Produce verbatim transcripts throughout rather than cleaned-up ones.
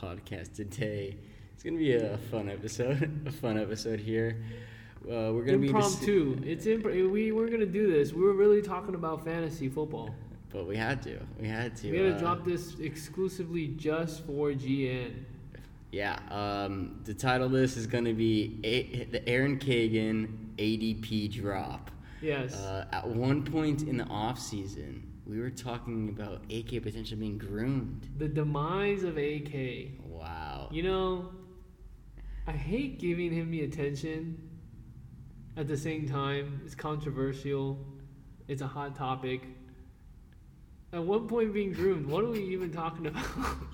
podcast today. It's gonna be a fun episode. A fun episode here. Uh, we're gonna impromptu. be dis- It's imp- we we're gonna do this. We were really talking about fantasy football. But we had to. We had to. We had to uh, drop this exclusively just for G N. Yeah. Um, the title of this is gonna be a- the Aaron Kagan A D P drop. Yes. Uh, at one point in the off season, we were talking about A K potentially being groomed. The demise of A K. Wow. You know, I hate giving him the attention. At the same time, it's controversial. It's a hot topic. At one point, being groomed. What are we even talking about?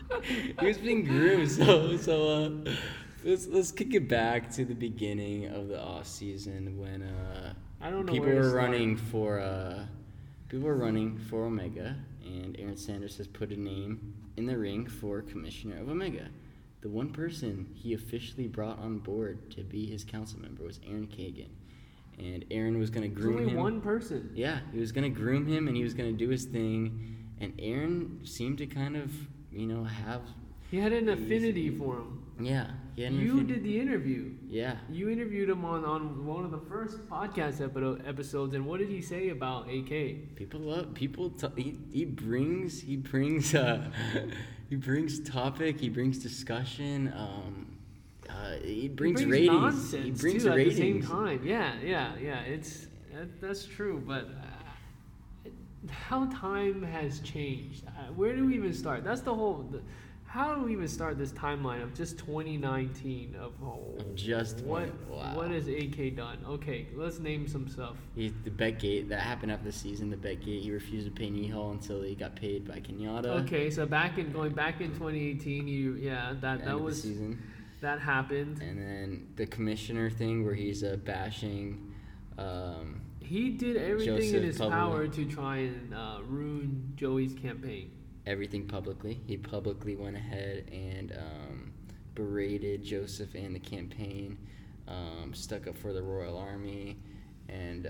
He was being groomed. So, so uh, let's let's kick it back to the beginning of the off season when uh, I don't know people where to were start. running for uh, people were running for Omega, and Aaron Sanders has put a name in the ring for commissioner of Omega. The one person he officially brought on board to be his council member was Aaron Kagan. And Aaron was going to groom only him. one person. Yeah, he was going to groom him, and he was going to do his thing. And Aaron seemed to kind of, you know, have... He had an affinity for him. Yeah. He had an you affin- did the interview. Yeah. You interviewed him on, on one of the first podcast epi- episodes, and what did he say about A K? People love... People... T- he, he brings... He brings... Uh, he brings topic. He brings discussion. Um... Uh, he brings, he brings ratings. Nonsense He brings too, ratings at the same time. Yeah, yeah, yeah. It's that, that's true, but uh, how time has changed. Uh, where do we even start? That's the whole. The, how do we even start this timeline of just twenty nineteen of oh, just what? wow. What has A K done? Okay, let's name some stuff. He, the Betgate that happened after the season. The Betgate. He refused to pay Nihal until he got paid by Kenyatta. Okay, so back in going back in twenty eighteen, you yeah that that was the season. That happened. And then the commissioner thing where he's uh, bashing. Um, he did everything Joseph in his public, power to try and uh, ruin Joey's campaign. Everything publicly. He publicly went ahead and um, berated Joseph and the campaign, um, stuck up for the Royal Army. And,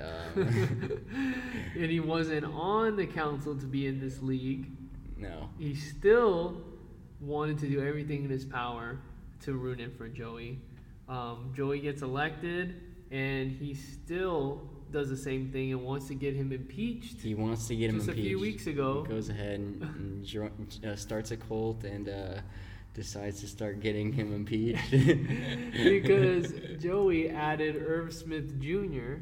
um, and he wasn't on the council to be in this league. No. He still wanted to do everything in his power to ruin it for Joey. Um, Joey gets elected, and he still does the same thing and wants to get him impeached. He wants to get him just impeached. Just a few weeks ago. He goes ahead and, and jo- uh, starts a cult and uh, decides to start getting him impeached. Because Joey added Irv Smith Junior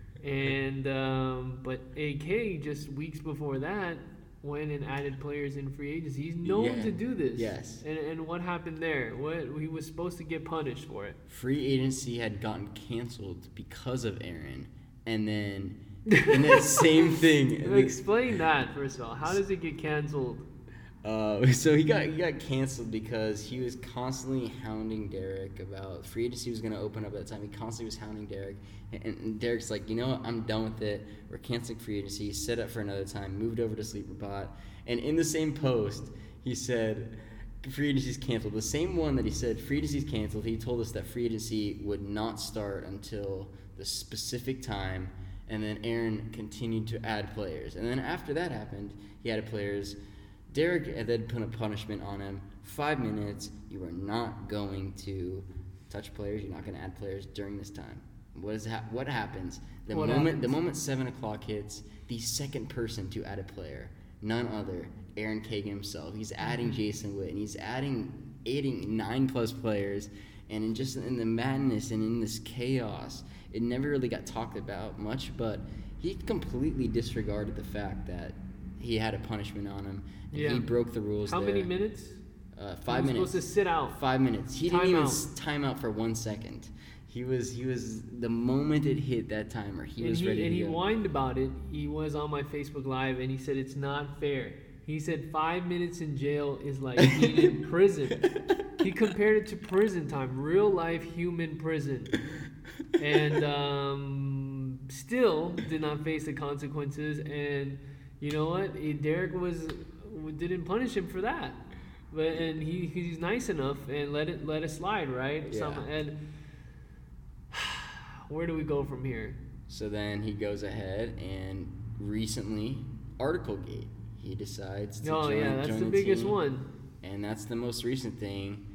And um, but A K just weeks before that went and added players in free agency. He's known yeah. to do this. Yes. And and what happened there? What he was supposed to get punished for it. Free agency had gotten canceled because of Aaron, and then and that same thing. Explain that first of all. How does it get canceled? Uh, so he got he got canceled because he was constantly hounding Derek about free agency was going to open up at that time. He constantly was hounding Derek, and, and Derek's like, you know what, I'm done with it. We're canceling free agency. He set up for another time, moved over to Sleeper Bot, and in the same post, he said free agency's canceled. The same one that he said free agency's canceled, he told us that free agency would not start until the specific time, and then Aaron continued to add players. And then after that happened, he added players. Derek had then put a punishment on him. Five minutes, you are not going to touch players. You're not going to add players during this time. What is ha- What happens? The what moment happens? the moment seven o'clock hits, the second person to add a player, none other, Aaron Kagan himself. He's adding Jason Witt, and he's adding, adding nine plus players. And in just in the madness and in this chaos, it never really got talked about much. But he completely disregarded the fact that he had a punishment on him. And yeah. He broke the rules. How there. many minutes? Uh, five he was minutes. Supposed to sit out. Five minutes. He time didn't even out. s- time out for one second. He was he was the moment it hit that timer, he and was he, ready and to he go. whined about it. He was on my Facebook Live, and he said it's not fair. He said five minutes in jail is like being in prison. He compared it to prison time, real life human prison, and um, still did not face the consequences. And you know what? He, Derek was didn't punish him for that, but and he he's nice enough and let it let it slide, right? Yeah. Some, and where do we go from here? So then he goes ahead and recently, Articlegate. He decides to Oh join, yeah, that's join the the biggest team. one. And that's the most recent thing.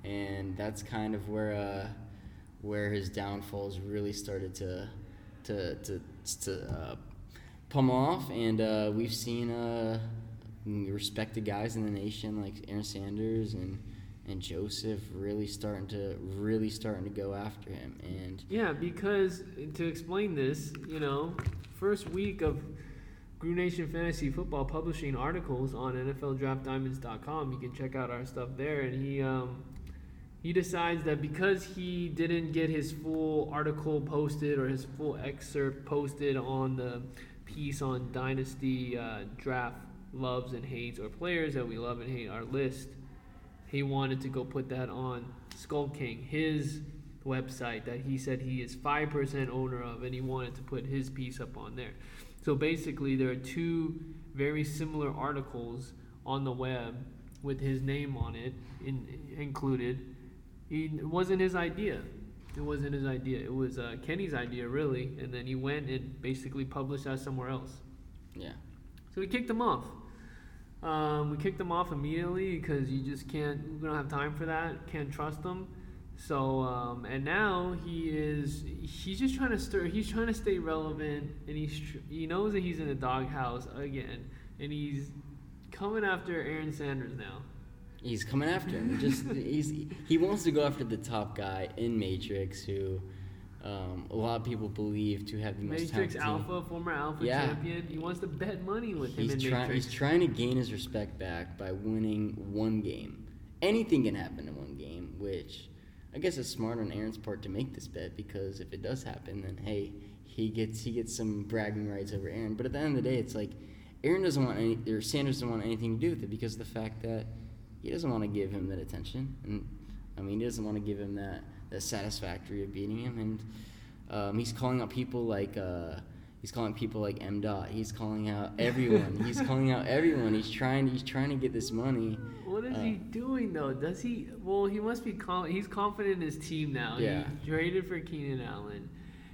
and that's kind of where uh, where his downfalls really started to to to to uh, pummel off. And uh, we've seen uh, respected guys in the nation like Aaron Sanders and. and Joseph really starting to really starting to go after him. And yeah, because to explain this, you know, first week of Gru Nation Fantasy Football publishing articles on N F L Draft Diamonds dot com, you can check out our stuff there. And he um, he decides that because he didn't get his full article posted or his full excerpt posted on the piece on Dynasty uh, Draft Loves and Hates, or players that we love and hate, our list, he wanted to go put that on Skull King, his website that he said he is five percent owner of, and he wanted to put his piece up on there. So basically, there are two very similar articles on the web with his name on it in, included. He, it wasn't his idea. It wasn't his idea. It was uh, Kenny's idea, really, and then he went and basically published that somewhere else. Yeah. So we kicked him off. Um, we kicked him off immediately because you just can't, we don't have time for that, can't trust him. So, um, and now he is, he's just trying to stir, he's trying to stay relevant, and he's, he knows that he's in the doghouse again, and he's coming after Aaron Sanders now. He's coming after him. Just he's he wants to go after the top guy in Matrix, who um, a lot of people believe to have the most Matrix talented Alpha, former Alpha yeah. champion. He wants to bet money with he's him in try, Matrix. He's trying to gain his respect back by winning one game. Anything can happen in one game, which I guess is smart on Aaron's part to make this bet, because if it does happen, then hey, he gets he gets some bragging rights over Aaron. But at the end of the day, it's like Aaron doesn't want any, or Sanders doesn't want anything to do with it, because of the fact that he doesn't want to give him that attention, and I mean, he doesn't want to give him that that satisfactory of beating him, and um, he's calling out people like uh, he's calling people like M. Dot. He's calling out everyone. he's calling out everyone. He's trying. He's trying to get this money. What is uh, he doing though? Does he? Well, he must be. Com- he's confident in his team now. Yeah. He traded for Keenan Allen,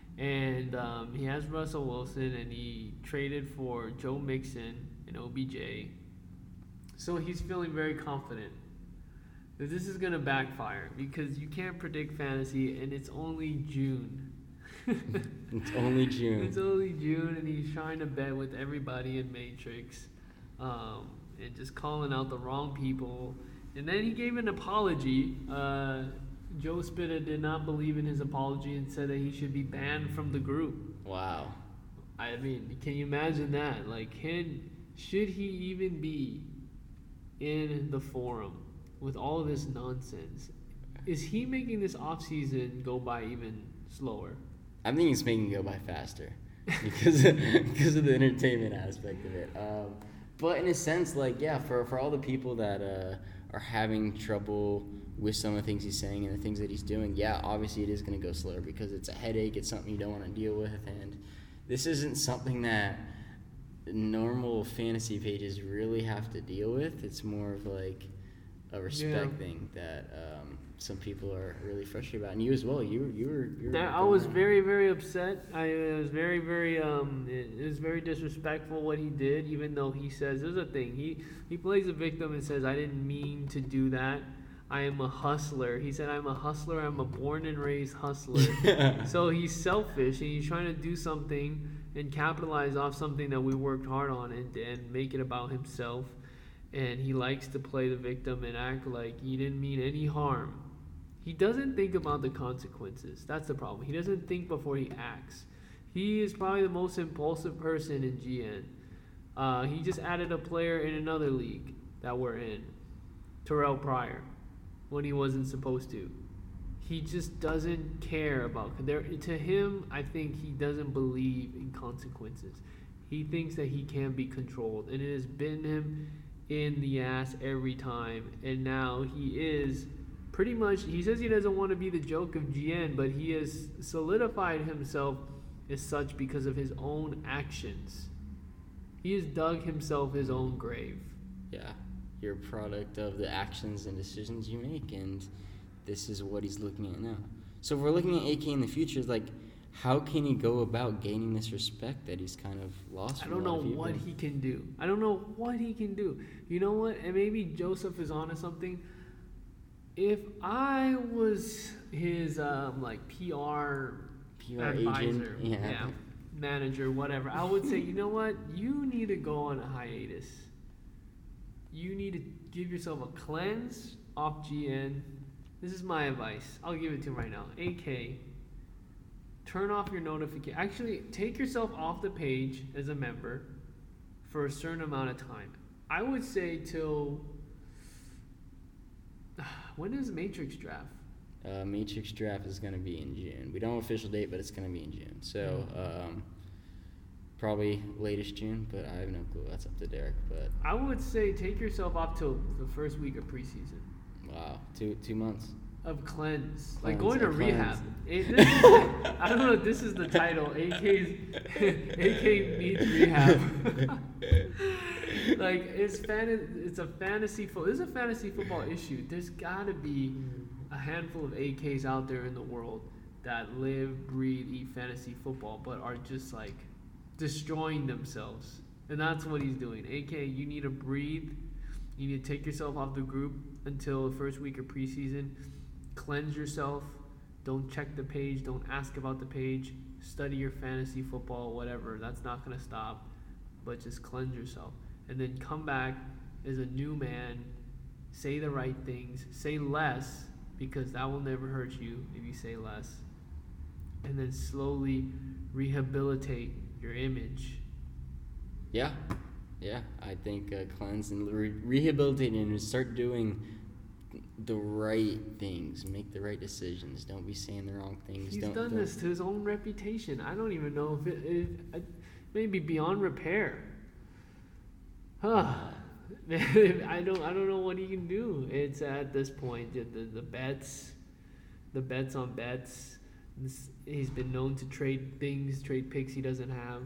and um, he has Russell Wilson, and he traded for Joe Mixon and O B J. So he's feeling very confident that this is gonna backfire, because you can't predict fantasy, and it's only June. It's only June. It's only June, and he's trying to bet with everybody in Matrix, um, and just calling out the wrong people. And then he gave an apology. Uh, Joe Spitta did not believe in his apology and said that he should be banned from the group. Wow. I mean, can you imagine that? Like, can, should he even be in the forum with all of this nonsense? Is he making this offseason go by even slower? I think he's making it go by faster because of, because of the entertainment aspect of it. Um, but in a sense, like, yeah, for, for all the people that uh, are having trouble with some of the things he's saying and the things that he's doing, yeah, obviously it is going to go slower because it's a headache. It's something you don't want to deal with. And this isn't something that normal fantasy pages really have to deal with. It's more of like a respect Yeah. thing that um, some people are really frustrated about, and you as well. You you were. You were That, I going was on. very, very upset. I it was very, very um, it, it was very disrespectful what he did. Even though he says there's a thing, he he plays a victim and says, "I didn't mean to do that. I am a hustler." He said, "I'm a hustler. I'm a born and raised hustler." So he's selfish, and he's trying to do something and capitalize off something that we worked hard on, and and make it about himself. And he likes to play the victim and act like he didn't mean any harm. He doesn't think about the consequences. That's the problem. He doesn't think before he acts. He is probably the most impulsive person in G N. Uh, he just added a player in another league that we're in, Terrell Pryor, when he wasn't supposed to. He just doesn't care about there. To him, I think he doesn't believe in consequences. He thinks that he can be controlled, and it has been him in the ass every time. And now he is pretty much, he says he doesn't want to be the joke of G N, but he has solidified himself as such because of his own actions. He has dug himself his own grave. Yeah, you're a product of the actions and decisions you make, and this is what he's looking at now. So if we're looking at A K in the future, like, how can he go about gaining this respect that he's kind of lost? I from don't a lot know of people? what he can do. I don't know what he can do. You know what? And maybe Joseph is onto something. if I was his um, like P R P R advisor, agent, yeah. yeah, manager, whatever, I would say, you know what? You need to go on a hiatus. You need to give yourself a cleanse off G N. This is my advice. I'll give it to him right now. A K, turn off your notification. Actually, take yourself off the page as a member for a certain amount of time. I would say till when is Matrix draft? Uh, Matrix draft is going to be in June. We don't have an official date, but it's going to be in June. So um, probably latest June, but I have no clue. That's up to Derek. But I would say take yourself off till the first week of preseason. wow, two two months. Of cleanse, Cleanse, like going to a rehab. cleanse. It, this is, I don't know if this is the title. A K's A K needs rehab. Like it's fan, it's a fantasy football. This is a fantasy football issue. There's got to be a handful of A Ks out there in the world that live, breathe, eat fantasy football, but are just like destroying themselves. And that's what he's doing. A K, you need to breathe. You need to take yourself off the group until the first week of preseason. Cleanse yourself. Don't check the page. Don't ask about the page. Study your fantasy football, whatever. That's not going to stop. But just cleanse yourself. And then come back as a new man. Say the right things. Say less, because that will never hurt you if you say less. And then slowly rehabilitate your image. Yeah, yeah. I think uh, cleanse and re- rehabilitate and start doing the right things. Make the right decisions. Don't be saying the wrong things. He's don't, done don't. this to his own reputation. I don't even know if it, if it maybe beyond repair. Huh. I don't I don't know what he can do. It's at this point the the, the bets, the bets on bets. This, he's been known to trade things, trade picks he doesn't have.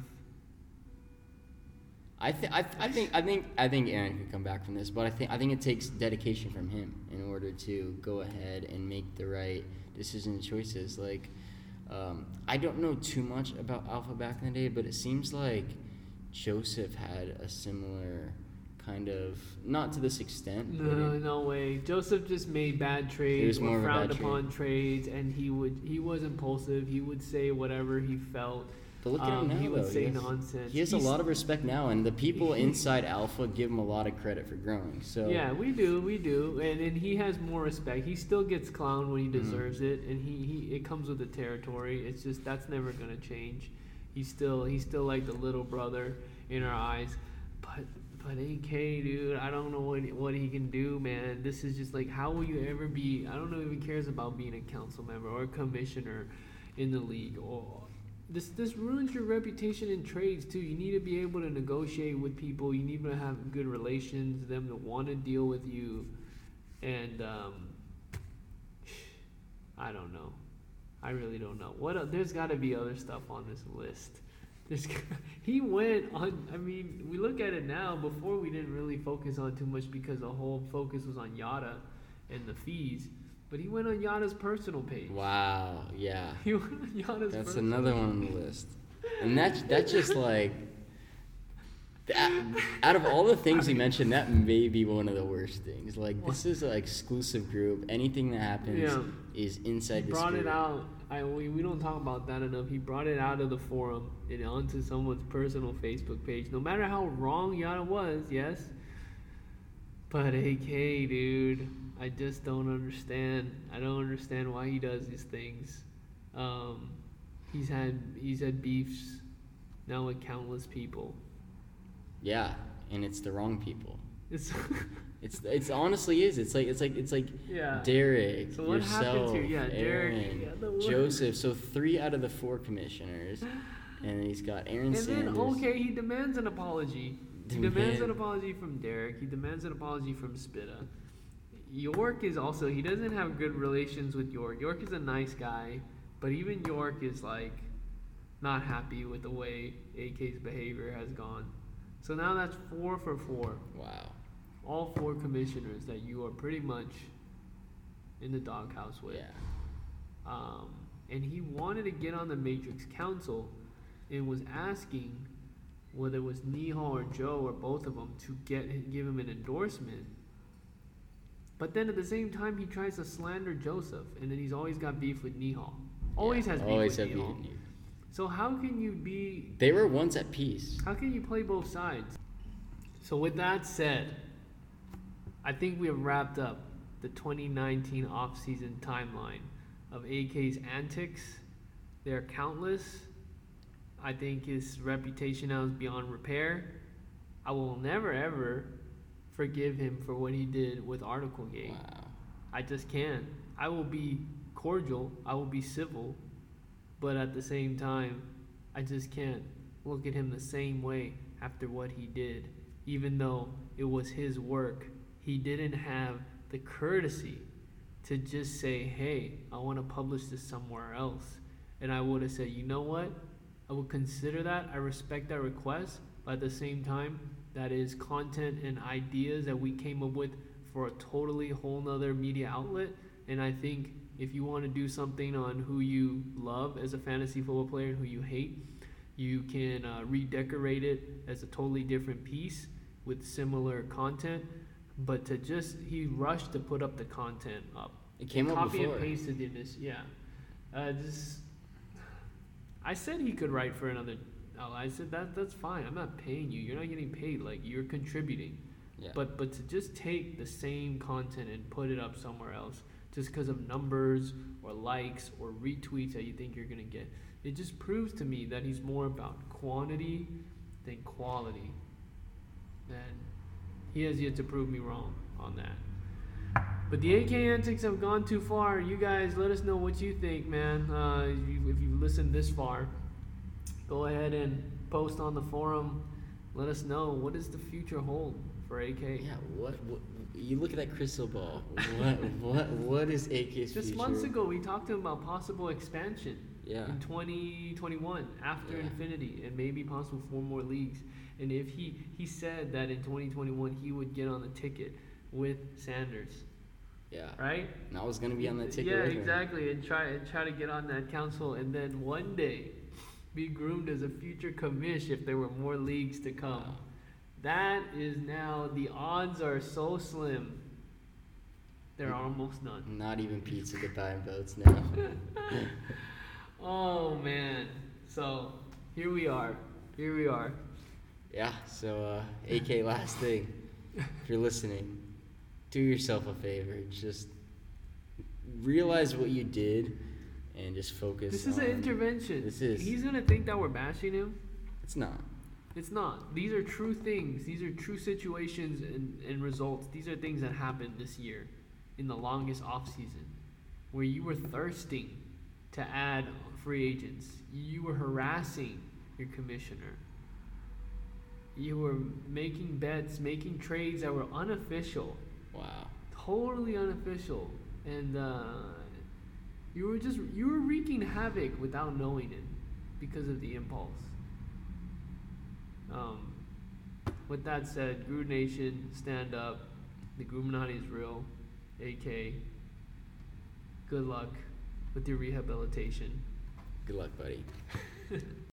I, th- I, th- I think I think I think Aaron could come back from this, but I think I think it takes dedication from him in order to go ahead and make the right decisions and choices. Like, um, I don't know too much about Alpha back in the day, but it seems like Joseph had a similar kind of, not to this extent. but No, it- no way. Joseph just made bad trades was more or of a frowned bad upon trades, and he would he was impulsive. He would say whatever he felt. But look at Um, him now, he would though. say he has, nonsense. He has a He's- lot of respect now, and the people inside Alpha give him a lot of credit for growing. So Yeah, we do, we do, and and he has more respect. He still gets clowned when he Mm-hmm. deserves it, and he, he it comes with the territory. It's just that's never gonna change. He's still he's still like the little brother in our eyes, but but A K, dude, I don't know what what he can do, man. This is just like, how will you ever be? I don't know if he cares about being a council member or a commissioner in the league. Or this this ruins your reputation in trades too. You need to be able to negotiate with people. You need to have good relations, them to want to deal with you, and um, I don't know. I really don't know. What el- there's got to be other stuff on this list. There's he went on. I mean, we look at it now. Before we didn't really focus on too much because the whole focus was on Yada and the fees. But he went on Yada's personal page. wow, yeah. He went on Yada's That's personal another one on the list. And that's that's just like that, out of all the things he mentioned, that may be one of the worst things. Like, this is an exclusive group. Anything that happens Yeah. is inside He this brought group. it out. I we, we don't talk about that enough. He brought it out of the forum and onto someone's personal Facebook page. No matter how wrong Yada was, yes. But A K, dude, I just don't understand. I don't understand why he does these things. Um, he's had he's had beefs now with countless people. Yeah, and it's the wrong people. It's It's it's honestly is. It's like it's like it's like yeah. Derek, So what happened yourself, to- yeah, Derek, Aaron, yeah, the worst. Joseph. So three out of the four commissioners, and he's got Aaron And Sanders. then, okay, he demands an apology. He Demand- demands an apology from Derek. He demands an apology from Spitta. York is also, he doesn't have good relations with York. York is a nice guy, but even York is like not happy with the way A K's behavior has gone. So now that's four for four. Wow. All four commissioners that you are pretty much in the doghouse with. Yeah. Um, and he wanted to get on the Matrix Council and was asking whether it was Nihal or Joe or both of them to get give him an endorsement. But then at the same time, he tries to slander Joseph, and then he's always got beef with Nihal. Always Yeah, has beef always with have beef Nihal. with Nihal. So how can you be? They were once at peace. How can you play both sides? So with that said, I think we have wrapped up the twenty nineteen off-season timeline of A K's antics. They're countless. I think his reputation now is beyond repair. I will never ever forgive him for what he did with Article Gate. Wow. I just can't. I will be cordial. I will be civil. But at the same time, I just can't look at him the same way after what he did. Even though it was his work, he didn't have the courtesy to just say, hey, I want to publish this somewhere else. And I would have said, you know what? I would consider that. I respect that request. But at the same time, that is content and ideas that we came up with for a totally whole nother media outlet. And I think if you want to do something on who you love as a fantasy football player and who you hate, you can uh, redecorate it as a totally different piece with similar content. But to just, he rushed to put up the content up. It came up Copy before. and pasted in this, yeah. Uh, just, I said he could write for another. Oh, I said that that's fine. I'm not paying you. You're not getting paid. Like, you're contributing. Yeah. But but to just take the same content and put it up somewhere else just because of numbers or likes or retweets that you think you're gonna get, it just proves to me that he's more about quantity than quality. And he has yet to prove me wrong on that. But the A K antics have gone too far. You guys, let us know what you think, man. Uh, if, you, if you've listened this far, go ahead and post on the forum. Let us know, what does the future hold for A K? Yeah, what, what you look at that crystal ball. What what what is A K's Just future? months ago, we talked to him about possible expansion Yeah. in twenty twenty-one after Yeah. Infinity, and maybe possible four more leagues. And if he he said that in twenty twenty-one he would get on the ticket with Sanders, Yeah. right? And I was gonna be on that ticket. Yeah, with him. exactly, and try and try to get on that council, and then one day be groomed as a future commish if there were more leagues to come. Wow. That is now, the odds are so slim. There are almost none. Not even pizza could buy him votes now. Oh man. So here we are. Here we are. Yeah. So uh, A K, last thing, if you're listening, do yourself a favor. Just realize what you did, and just focus. This is on, an intervention. This is. He's gonna think that we're bashing him. It's not. It's not. These are true things. These are true situations and, and results. These are things that happened this year in the longest off season, where you were thirsting to add free agents. You were harassing your commissioner. You were making bets, making trades that were unofficial. Wow. Totally unofficial. And uh, you were just, you were wreaking havoc without knowing it because of the impulse. Um, with that said, Guru Nation, stand up. The Gruminati is real. A K, good luck with your rehabilitation. Good luck, buddy.